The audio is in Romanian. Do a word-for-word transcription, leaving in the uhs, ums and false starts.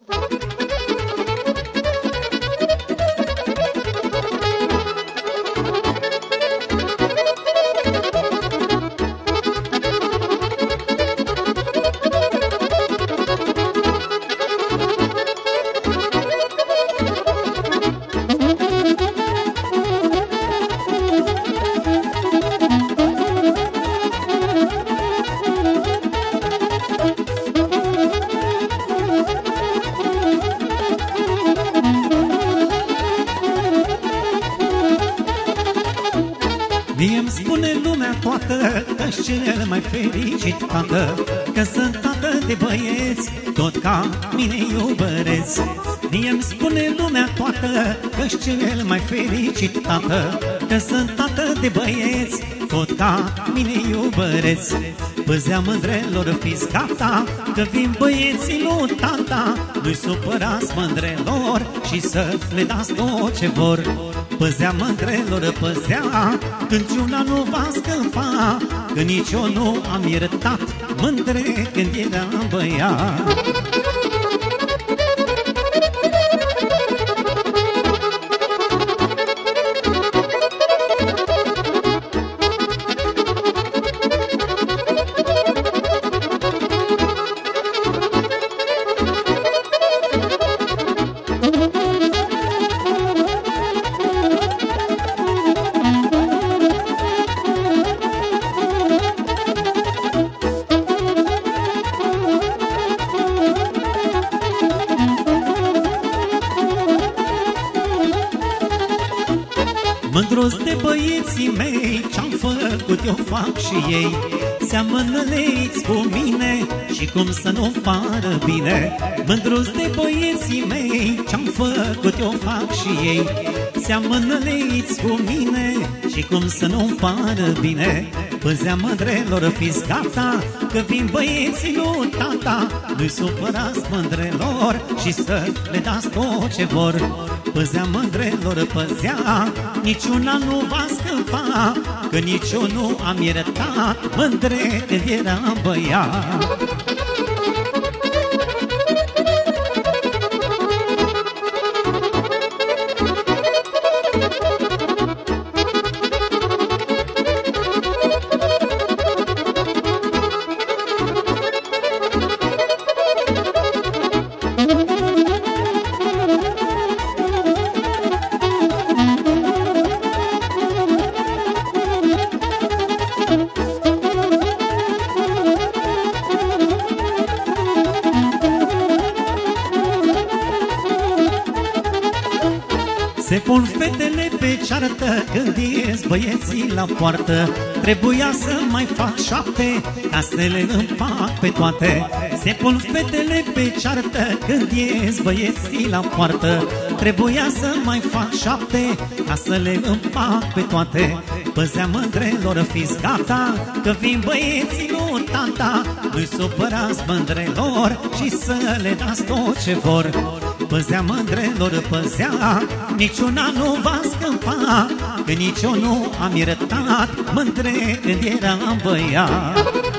Mie-mi spune lumea toată că-s cel mai fericit tată, că sunt tată de băieți, tot ca mine iubăreți. Mie-mi spune lumea toată că-s cel mai fericit tată, că sunt tată de băieți, tot ca mine iubăreți. Păzea mândrelor, fiți gata, că vin băieții lui tata. Nu-i supărați mândrelor și să le dați tot ce vor. Păzea mândrelor, păzea, când una nu va scăpa, că nici eu nu am iertat mândre când eram băiat. Mândros de băieții mei, ce-am făcut eu fac și ei. Seamănă leiți cu mine și cum să nu pară bine. Mândros de băieții mei, ce-am făcut eu fac și ei. Seamănă leiți cu mine și cum să nu pară bine. Păzea mândrelor, fiți gata, că vin băieții lui tata. Nu-i supărați mândrelor și să le dați tot ce vor. Păzea mândrelor, păzea, niciuna nu va scăpa, că nici eu nu am iertat mândre când eram băiat. Se pun fetele pe ceartă când ies băieții la poartă. Trebuia să mai fac șapte ca să le împac pe toate. Se pun fetele pe ceartă când ies băieții la poartă. Trebuia să mai fac șapte ca să le împac pe toate. Păzea mândrelor, fiți gata, că vin băieții lui tata. Nu-i supărați mândrelor și să le dați tot ce vor. Păzea mândrelor, păzea, niciuna nu va scăpa, că nici eu nu am iertat mândre când eram băiat.